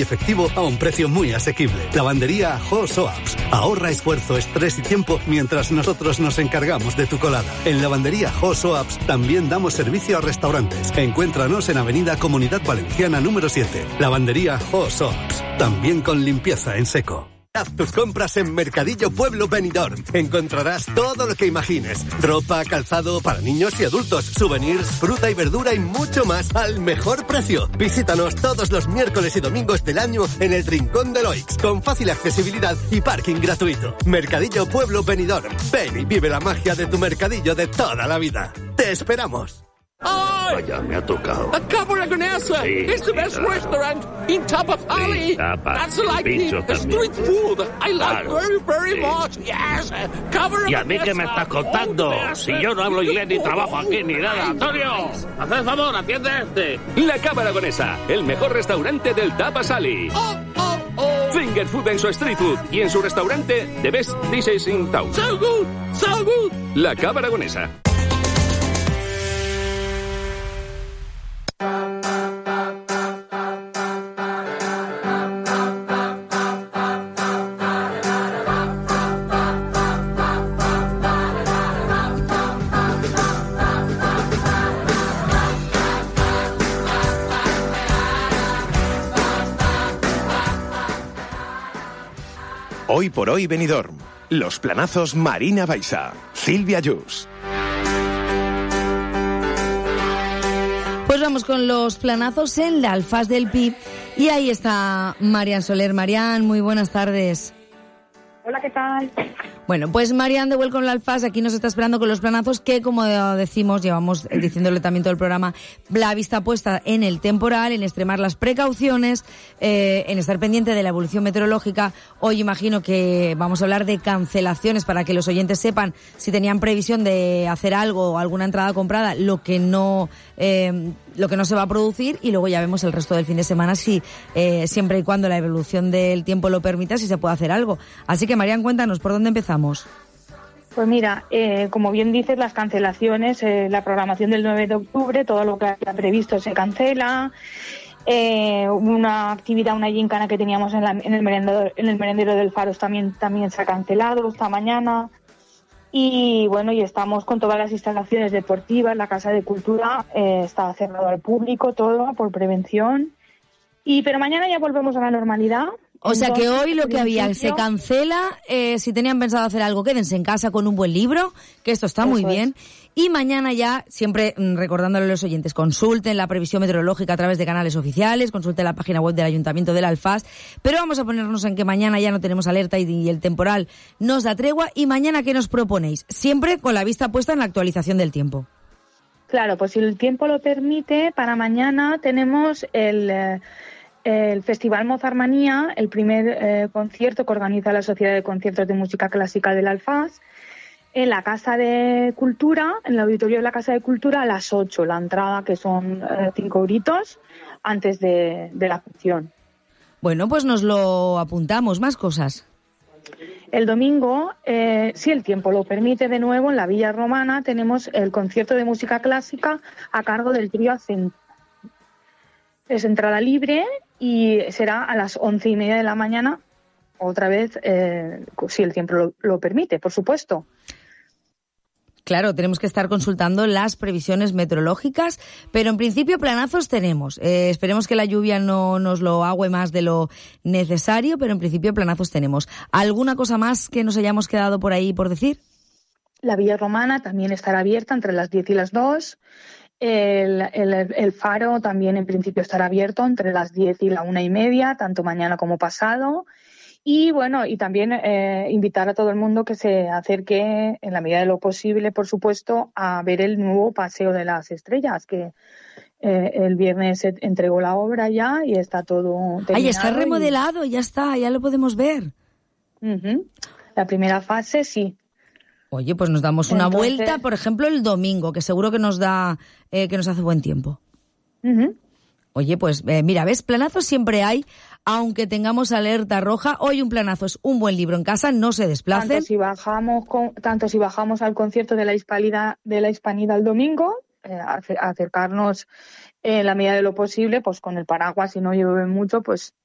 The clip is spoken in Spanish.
efectivo a un precio muy asequible. Lavandería Ho-Soaps. Ahorra esfuerzo, estrés y tiempo mientras nosotros nos encargamos de tu colada. En Lavandería Ho-Soaps también damos servicio a restaurantes. Encuéntranos en Avenida Comunidad Valenciana número 7. Lavandería Ho-Soaps. También con limpieza en seco. Haz tus compras en Mercadillo Pueblo Benidorm. Encontrarás todo lo que imagines. Ropa, calzado para niños y adultos, souvenirs, fruta y verdura y mucho más al mejor precio. Visítanos todos los miércoles y domingos del año en el Rincón de Loix, con fácil accesibilidad y parking gratuito. Mercadillo Pueblo Benidorm. Ven y vive la magia de tu mercadillo de toda la vida. ¡Te esperamos! ¡Ay! Vaya, me ha tocado. A Cabra Gonesa! Sí, It's the best restaurant in Tapa Valley! Sí, Tapa. That's like Bicho the también. street food! I like Claro, very sí. much! Yes! Cabra ¿Y a mí qué me Gonesa. estás contando? Oh, Si yo no hablo inglés ni trabajo aquí ni nada. Antonio, haz el favor, atiende a este. La Cabra Gonesa, el mejor restaurante del Tapa Valley. Oh, oh, oh! Finger food en su street food y en su restaurante The Best Dishes in Town. So good! So good! La Cabra Gonesa. Hoy por hoy Benidorm. Los planazos Marina Baixa. Silvia Yus. Pues vamos con los planazos en la Alfaz del Pi. Y ahí está Marian Soler. Marian, muy buenas tardes. Hola, ¿qué tal? Bueno, pues Marian de Welcome la Alfaz aquí nos está esperando con los planazos que, como decimos, llevamos diciéndole también todo el programa, la vista puesta en el temporal, en extremar las precauciones, en estar pendiente de la evolución meteorológica. Hoy imagino que vamos a hablar de cancelaciones para que los oyentes sepan si tenían previsión de hacer algo o alguna entrada comprada, lo que no se va a producir, y luego ya vemos el resto del fin de semana si siempre y cuando la evolución del tiempo lo permita, si se puede hacer algo. Así que, Marian, cuéntanos, ¿por dónde empezamos? Pues mira, como bien dices, las cancelaciones, la programación del 9 de octubre, todo lo que había previsto se cancela. Una actividad, una gincana que teníamos en el merendero del Faros también se ha cancelado esta mañana. Y bueno, y estamos con todas las instalaciones deportivas, la Casa de Cultura está cerrado al público, todo por prevención. Pero mañana ya volvemos a la normalidad. O sea que hoy lo que había principio se cancela. Si tenían pensado hacer algo, quédense en casa con un buen libro, que esto está muy bien. Y mañana ya, siempre recordándole a los oyentes, consulten la previsión meteorológica a través de canales oficiales, consulten la página web del Ayuntamiento del Alfaz. Pero vamos a ponernos en que mañana ya no tenemos alerta y el temporal nos da tregua. ¿Y mañana qué nos proponéis? Siempre con la vista puesta en la actualización del tiempo. Claro, pues si el tiempo lo permite, para mañana tenemos el Festival Mozartmanía, el primer concierto que organiza la Sociedad de Conciertos de Música Clásica del Alfaz, en la Casa de Cultura, en el auditorio de la Casa de Cultura, a las 8, la entrada, que son 5 euritos, antes de la función. Bueno, pues nos lo apuntamos. ¿Más cosas? El domingo, si el tiempo lo permite, de nuevo, en la Villa Romana, tenemos el concierto de música clásica a cargo del trío Acento. Es entrada libre y será a las 11:30 de la mañana, otra vez, si el tiempo lo permite, por supuesto. Claro, tenemos que estar consultando las previsiones meteorológicas, pero en principio planazos tenemos. Esperemos que la lluvia no nos lo agüe más de lo necesario, pero en principio planazos tenemos. ¿Alguna cosa más que nos hayamos quedado por ahí por decir? La Villa Romana también estará abierta entre las 10 y las 2. El Faro también en principio estará abierto entre las 10 y la 1:30, tanto mañana como pasado. Y bueno, y también invitar a todo el mundo que se acerque en la medida de lo posible, por supuesto, a ver el nuevo Paseo de las Estrellas, que el viernes se entregó la obra ya y está todo terminado. ¡Ay, está remodelado! Ya está, ya lo podemos ver. Uh-huh. La primera fase, sí. Oye, pues nos damos una vuelta, por ejemplo, el domingo, que seguro que nos da, que nos hace buen tiempo. Uh-huh. Oye, pues mira, ¿ves? Planazos siempre hay, aunque tengamos alerta roja. Hoy un planazo es un buen libro en casa, no se desplacen. Tanto si bajamos al concierto de la Hispanidad el domingo, acercarnos en la medida de lo posible, pues con el paraguas, si no llueve mucho, pues